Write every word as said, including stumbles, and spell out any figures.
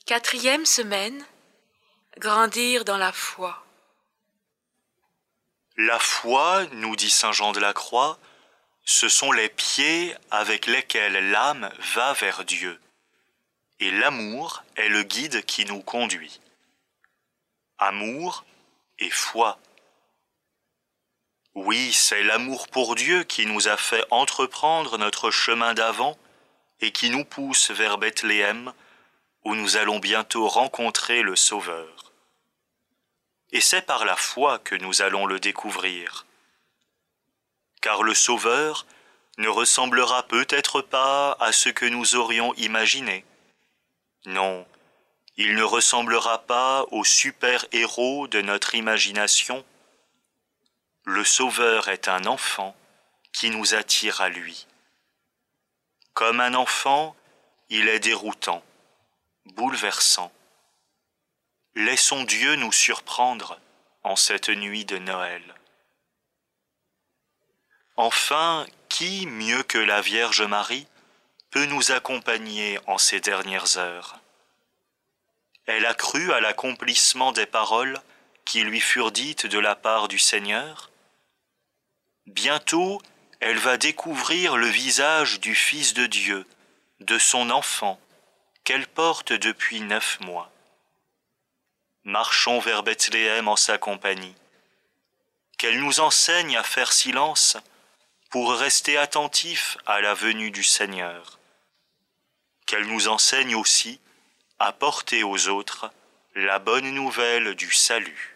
Quatrième semaine, grandir dans la foi. La foi, nous dit saint Jean de la Croix, ce sont les pieds avec lesquels l'âme va vers Dieu. Et l'amour est le guide qui nous conduit. Amour et foi. Oui, c'est l'amour pour Dieu qui nous a fait entreprendre notre chemin d'avant et qui nous pousse vers Bethléem, où nous allons bientôt rencontrer le Sauveur. Et c'est par la foi que nous allons le découvrir. Car le Sauveur ne ressemblera peut-être pas à ce que nous aurions imaginé. Non, il ne ressemblera pas au super-héros de notre imagination. Le Sauveur est un enfant qui nous attire à lui. Comme un enfant, il est déroutant, bouleversant. Laissons Dieu nous surprendre en cette nuit de Noël. Enfin, qui, mieux que la Vierge Marie, peut nous accompagner en ces dernières heures? Elle a cru à l'accomplissement des paroles qui lui furent dites de la part du Seigneur. Bientôt, elle va découvrir le visage du Fils de Dieu, de son enfant, qu'elle porte depuis neuf mois. Marchons vers Bethléem en sa compagnie. Qu'elle nous enseigne à faire silence pour rester attentifs à la venue du Seigneur. Qu'elle nous enseigne aussi à porter aux autres la bonne nouvelle du salut.